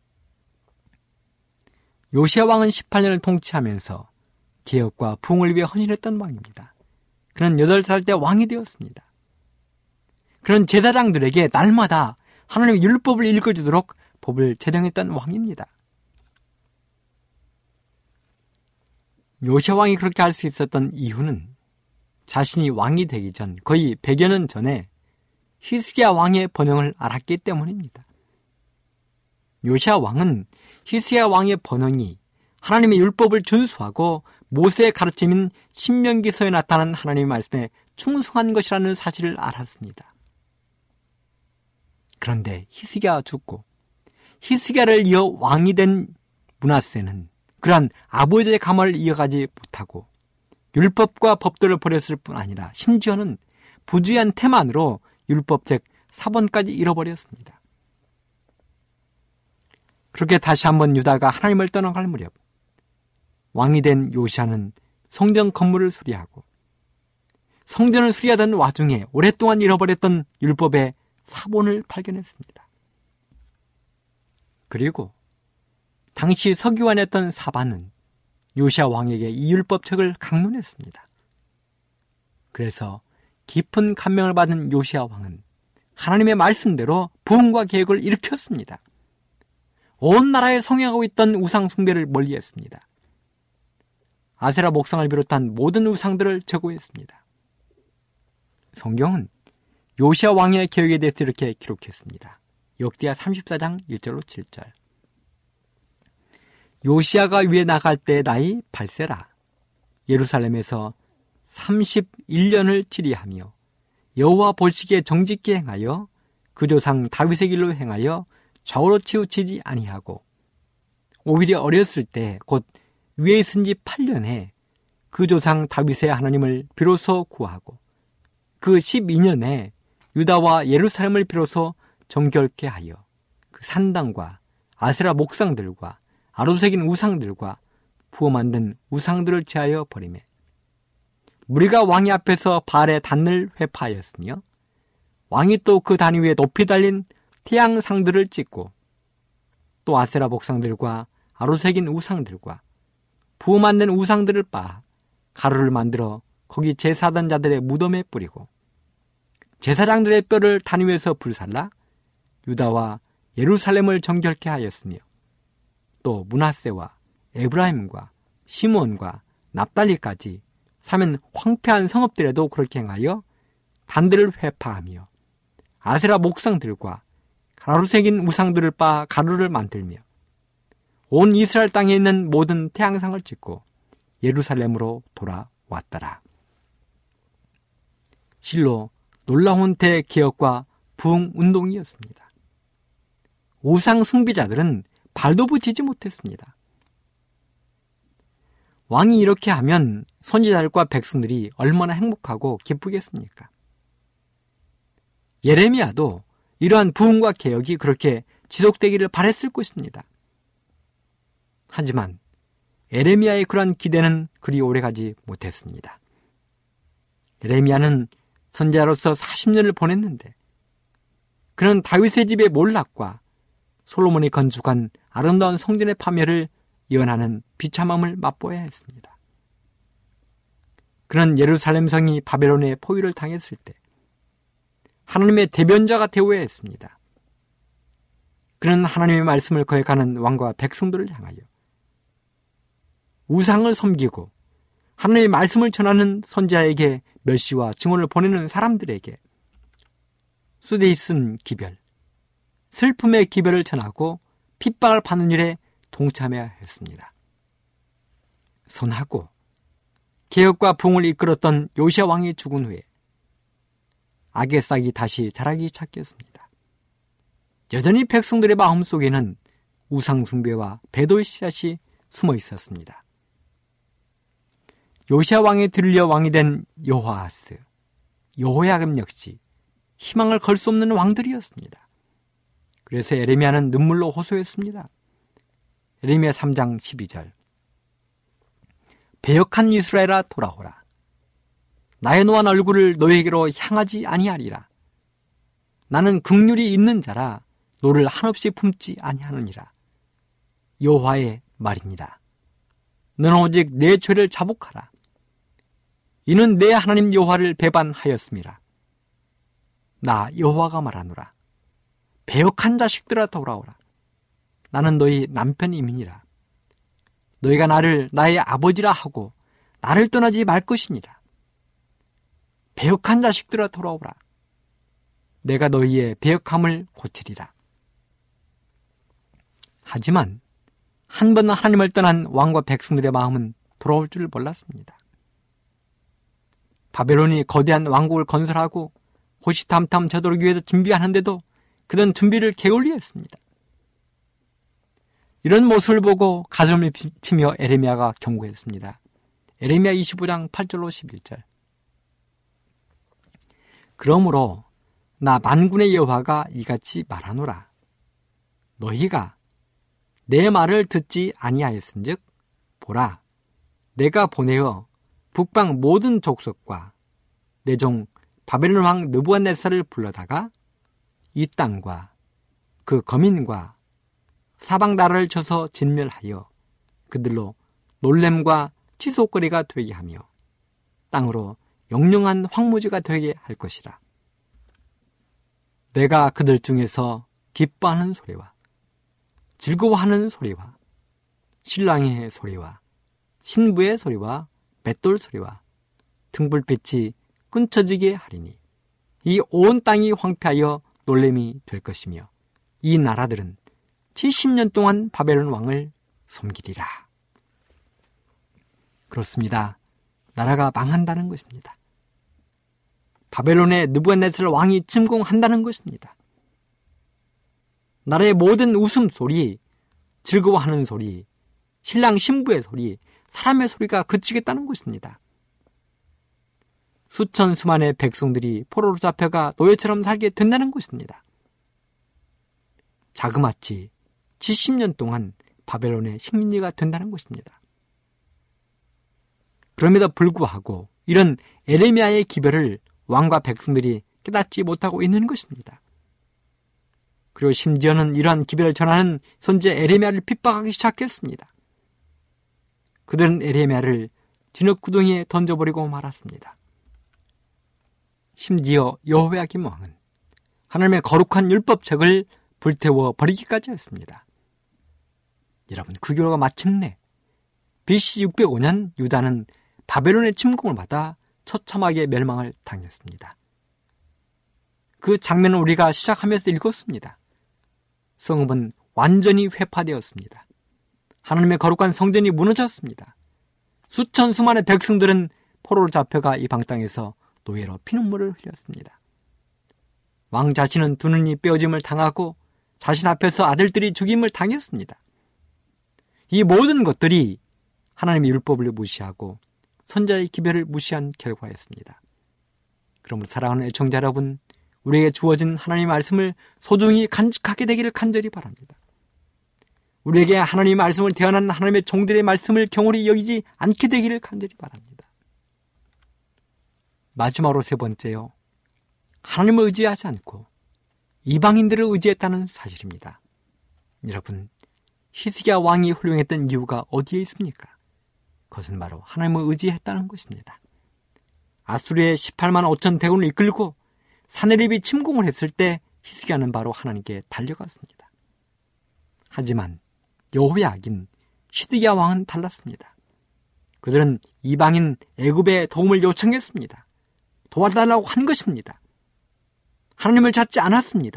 요시야 왕은 18년을 통치하면서 개혁과 부흥을 위해 헌신했던 왕입니다. 그는 8살 때 왕이 되었습니다. 그는 제사장들에게 날마다 하나님의 율법을 읽어주도록 법을 제정했던 왕입니다. 요시야 왕이 그렇게 할 수 있었던 이유는 자신이 왕이 되기 전 거의 100여 년 전에 히스기야 왕의 번영을 알았기 때문입니다. 요시야 왕은 히스기야 왕의 번영이 하나님의 율법을 준수하고 모세의 가르침인 신명기서에 나타난 하나님의 말씀에 충성한 것이라는 사실을 알았습니다. 그런데 히스기야가 죽고 히스기야를 이어 왕이 된 므낫세는 그러한 아버지의 가마를 이어가지 못하고 율법과 법도를 버렸을 뿐 아니라 심지어는 부주의한 태만으로 율법 책 4번까지 잃어버렸습니다. 그렇게 다시 한번 유다가 하나님을 떠나갈 무렵 왕이 된 요시야는 성전 건물을 수리하고 성전을 수리하던 와중에 오랫동안 잃어버렸던 율법의 사본을 발견했습니다. 그리고 당시 서기관이었던 사반은 요시야 왕에게 이 율법책을 강론했습니다. 그래서 깊은 감명을 받은 요시야 왕은 하나님의 말씀대로 부흥과 계획을 일으켰습니다. 온 나라에 성행하고 있던 우상 숭배를 멀리했습니다. 아세라 목상을 비롯한 모든 우상들을 제거했습니다. 성경은 요시야 왕의 계획에 대해서 이렇게 기록했습니다. 역대하 34장 1절로 7절. 요시야가 위에 나갈 때의 나이 8세라. 예루살렘에서 31년을 치리하며 여호와 보시기에 정직히 행하여 그 조상 다윗의 길로 행하여 좌우로 치우치지 아니하고 오히려 어렸을 때 곧 위에 있은 지 8년에 그 조상 다윗의 하나님을 비로소 구하고 그 12년에 유다와 예루살렘을 비로소 정결케 하여 그 산당과 아세라 목상들과 아로새긴 우상들과 부어 만든 우상들을 제하여 버리매 무리가 왕이 앞에서 바알의 단을 회파하였으며 왕이 또 그 단 위에 높이 달린 태양상들을 찍고 또 아세라 목상들과 아로새긴 우상들과 부어 만든 우상들을 빻아 가루를 만들어 거기 제사하던 자들의 무덤에 뿌리고 제사장들의 뼈를 단 위에서 불살라 유다와 예루살렘을 정결케 하였으며 또 므낫세와 에브라임과 시몬과 납달리까지 사면 황폐한 성읍들에도 그렇게 행하여 단들을 회파하며 아세라 목상들과 가루 새긴 우상들을 빻아 가루를 만들며 온 이스라엘 땅에 있는 모든 태양상을 찍고 예루살렘으로 돌아왔더라. 실로 놀라운 대개혁과 부흥운동이었습니다. 우상 숭배자들은 발도 붙이지 못했습니다. 왕이 이렇게 하면 선지자들과 백성들이 얼마나 행복하고 기쁘겠습니까? 예레미야도 이러한 부흥과 개혁이 그렇게 지속되기를 바랬을 것입니다. 하지만 예레미야의 그러한 기대는 그리 오래가지 못했습니다. 예레미야는 선지자로서 40년을 보냈는데 그는 다윗의 집의 몰락과 솔로몬이 건축한 아름다운 성전의 파멸을 예언하는 비참함을 맛보아야 했습니다. 그는 예루살렘 성이 바벨론의 포위를 당했을 때 하나님의 대변자가 되어야 했습니다. 그는 하나님의 말씀을 거역하는 왕과 백성들을 향하여 우상을 섬기고 하나님의 말씀을 전하는 선지자에게 멸시와 증오를 보내는 사람들에게 쓰디 쓴 기별, 슬픔의 기별을 전하고 핍박을 받는 일에 동참해야 했습니다. 선하고 개혁과 부흥을 이끌었던 요시야 왕이 죽은 후에 악의 싹이 다시 자라기 시작했습니다. 여전히 백성들의 마음속에는 우상 숭배와 배도의 씨앗이 숨어 있었습니다. 요시야 왕에 들려 왕이 된 여호아하스, 여호야김 역시 희망을 걸 수 없는 왕들이었습니다. 그래서 예레미야는 눈물로 호소했습니다. 예레미야 3장 12절 배역한 이스라엘아 돌아오라. 나의 노한 얼굴을 너에게로 향하지 아니하리라. 나는 긍휼이 있는 자라 노를 한없이 품지 아니하느니라. 여호와의 말이니라. 너는 오직 내 죄를 자복하라. 이는 내 하나님 여호와를 배반하였음이라. 나 여호와가 말하노라. 배역한 자식들아 돌아오라. 나는 너희 남편임이니라. 너희가 나를 나의 아버지라 하고 나를 떠나지 말 것이니라. 배역한 자식들아 돌아오라. 내가 너희의 배역함을 고치리라. 하지만 한 번 하나님을 떠난 왕과 백성들의 마음은 돌아올 줄 몰랐습니다. 바벨론이 거대한 왕국을 건설하고 호시탐탐 저돌기 위해서 준비하는데도 그는 준비를 게을리했습니다. 이런 모습을 보고 가슴을 치며 에레미야가 경고했습니다. 에레미야 25장 8절로 11절 그러므로 나 만군의 여호와가 이같이 말하노라. 너희가 내 말을 듣지 아니하였은즉 보라, 내가 보내어 북방 모든 족속과 내 종 바벨론 왕 느부갓네살을 불러다가 이 땅과 그 거민과 사방 나라를 쳐서 진멸하여 그들로 놀램과 치솟거리가 되게 하며 땅으로 영영한 황무지가 되게 할 것이라. 내가 그들 중에서 기뻐하는 소리와 즐거워하는 소리와 신랑의 소리와 신부의 소리와 맷돌 소리와 등불빛이 끊쳐지게 하리니 이 온 땅이 황폐하여 놀램이 될 것이며 이 나라들은 70년 동안 바벨론 왕을 섬기리라. 그렇습니다. 나라가 망한다는 것입니다. 바벨론의 느부갓네살 왕이 침공한다는 것입니다. 나라의 모든 웃음소리, 즐거워하는 소리, 신랑 신부의 소리, 사람의 소리가 그치겠다는 것입니다. 수천 수만의 백성들이 포로로 잡혀가 노예처럼 살게 된다는 것입니다. 자그마치 70년 동안 바벨론의 식민지가 된다는 것입니다. 그럼에도 불구하고 이런 에레미야의 기별을 왕과 백성들이 깨닫지 못하고 있는 것입니다. 그리고 심지어는 이러한 기별을 전하는 선지 에레미야를 핍박하기 시작했습니다. 그들은 에레미야를 진흙구덩이에 던져버리고 말았습니다. 심지어 여호야김 왕은 하나님의 거룩한 율법책을 불태워 버리기까지 했습니다. 여러분, 그 결과 마침내 BC 605년 유다는 바벨론의 침공을 받아 처참하게 멸망을 당했습니다. 그 장면을 우리가 시작하면서 읽었습니다. 성읍은 완전히 회파되었습니다. 하나님의 거룩한 성전이 무너졌습니다. 수천 수만의 백성들은 포로로 잡혀가 이방 땅에서 노예로 피눈물을 흘렸습니다. 왕 자신은 두 눈이 빼어짐을 당하고 자신 앞에서 아들들이 죽임을 당했습니다. 이 모든 것들이 하나님의 율법을 무시하고 선자의 기별을 무시한 결과였습니다. 그러므로 사랑하는 애청자 여러분, 우리에게 주어진 하나님의 말씀을 소중히 간직하게 되기를 간절히 바랍니다. 우리에게 하나님의 말씀을 대언하는 하나님의 종들의 말씀을 경홀히 여기지 않게 되기를 간절히 바랍니다. 마지막으로 세 번째요. 하나님을 의지하지 않고 이방인들을 의지했다는 사실입니다. 여러분, 히스기야 왕이 훌륭했던 이유가 어디에 있습니까? 그것은 바로 하나님을 의지했다는 것입니다. 아수르의 18만 5천 대군을 이끌고 사네립이 침공을 했을 때 히스기야는 바로 하나님께 달려갔습니다. 하지만 여호야김, 시드기야 왕은 달랐습니다. 그들은 이방인 애굽의 도움을 요청했습니다. 도와달라고 한 것입니다. 하나님을 찾지 않았습니다.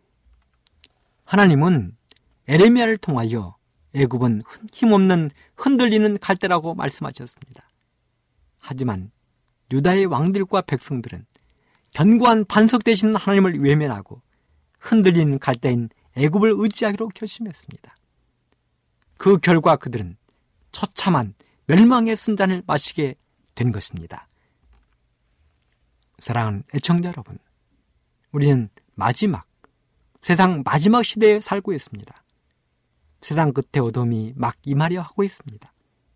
하나님은 에레미야를 통하여 애굽은 힘없는 흔들리는 갈대라고 말씀하셨습니다. 하지만 유다의 왕들과 백성들은 견고한 반석 되시는 하나님을 외면하고 흔들리는 갈대인 애굽을 의지하기로 결심했습니다. 그 결과 그들은 처참한 멸망의 순잔을 마시게 된 것입니다. 사랑하는 애청자 여러분, 우리는 세상 마지막 시대에 살고 있습니다. 세상 끝에 어둠이 막 임하려 하고 있습니다.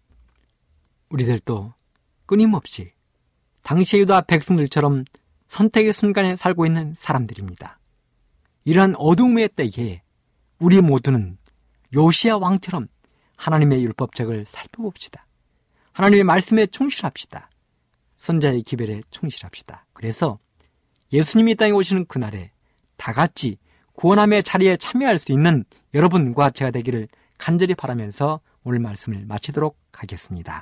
우리들도 끊임없이 당시 유다 백성들처럼 선택의 순간에 살고 있는 사람들입니다. 이러한 어둠의 때에 우리 모두는 요시야 왕처럼 하나님의 율법책을 살펴봅시다. 하나님의 말씀에 충실합시다. 선자의 기별에 충실합시다. 그래서 예수님이 이 땅에 오시는 그날에 다 같이 구원함의 자리에 참여할 수 있는 여러분과 제가 되기를 간절히 바라면서 오늘 말씀을 마치도록 하겠습니다.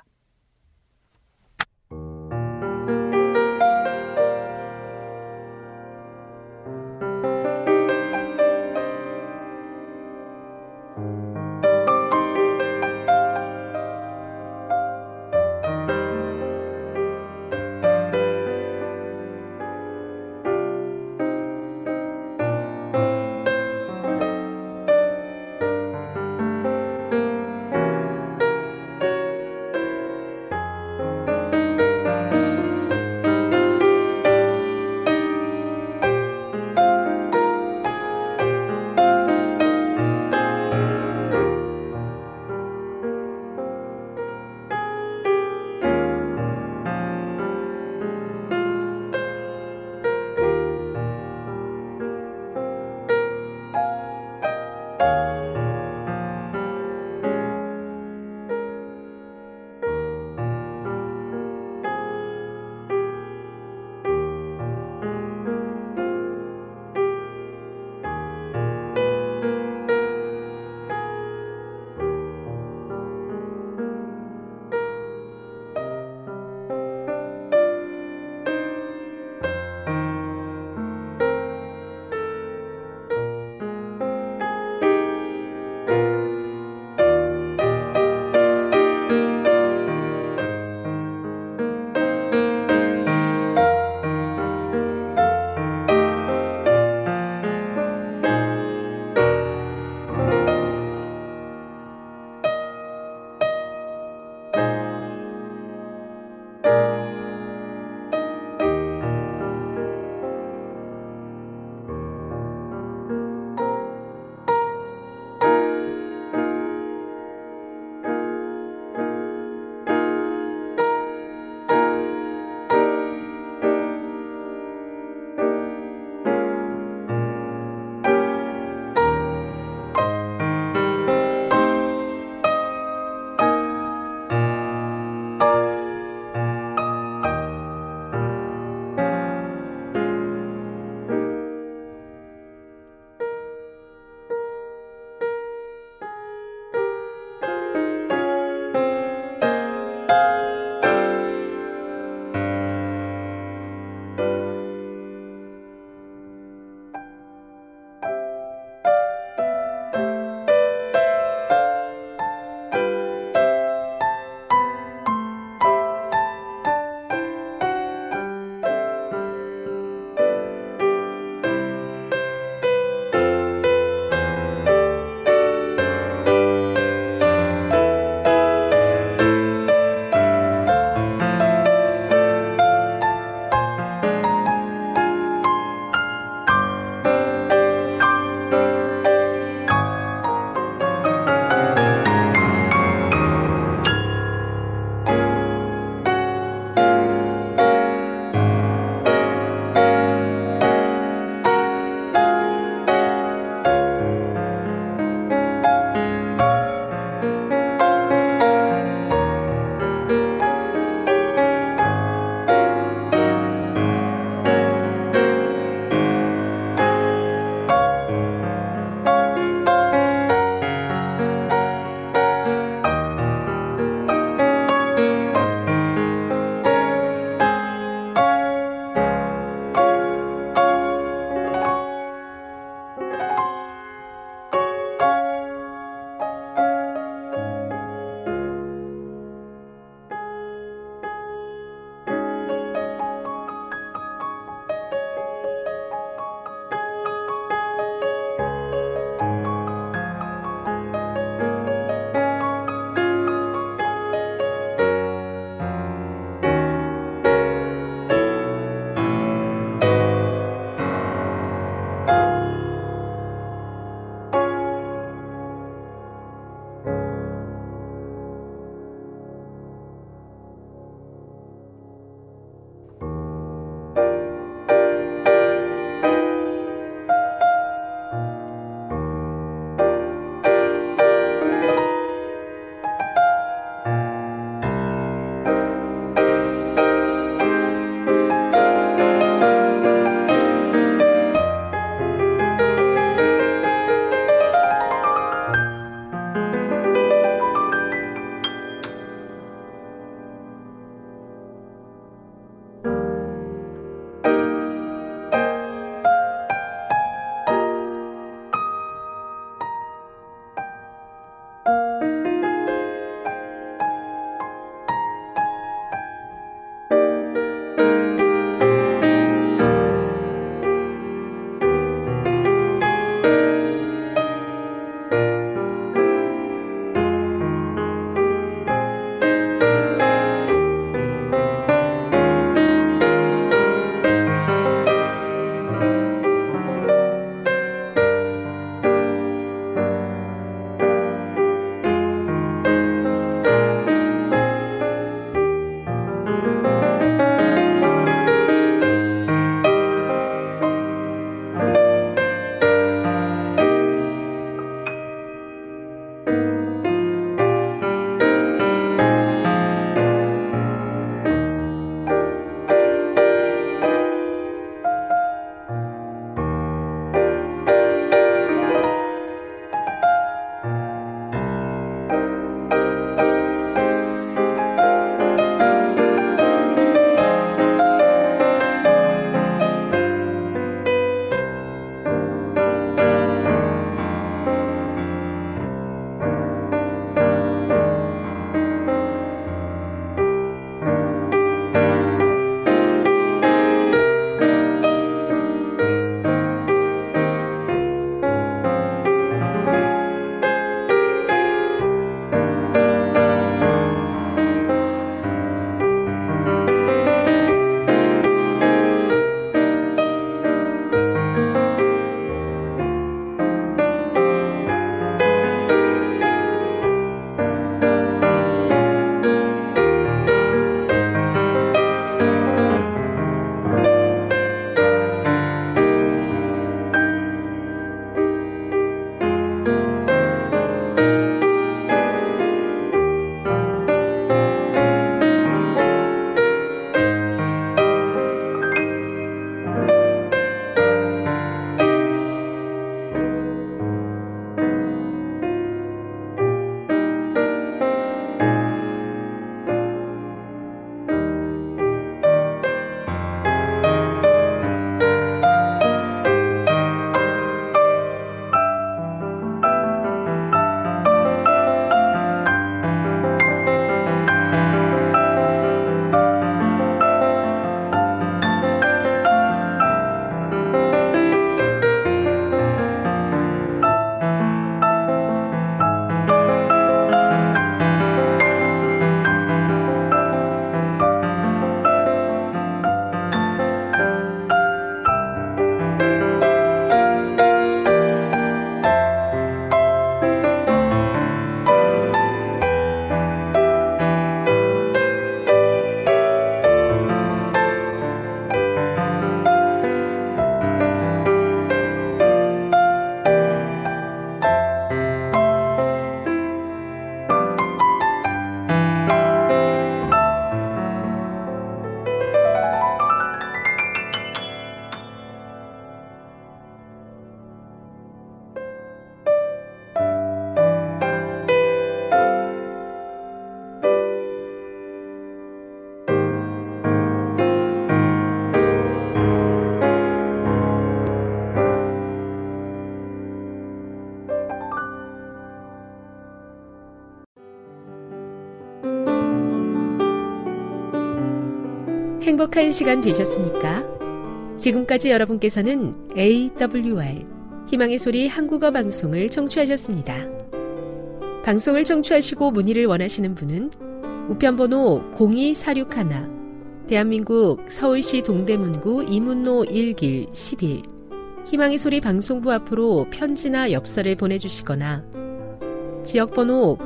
행복한 시간 되셨습니까? 지금까지 여러분께서는 AWR 희망의 소리 한국어 방송을 청취하셨습니다. 방송을 청취하시고 문의를 원하시는 분은 우편번호 02461 대한민국 서울시 동대문구 이문로 1길 11 희망의 소리 방송부 앞으로 편지나 엽서를 보내주시거나 지역번호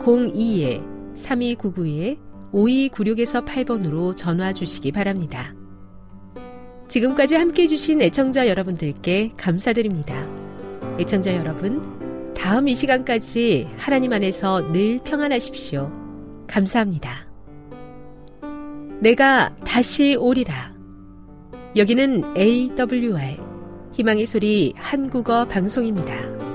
02-3299-5296에서 8번으로 전화 주시기 바랍니다. 지금까지 함께해 주신 애청자 여러분들께 감사드립니다. 애청자 여러분, 다음 이 시간까지 하나님 안에서 늘 평안하십시오. 감사합니다. 내가 다시 오리라. 여기는 AWR 희망의 소리 한국어 방송입니다.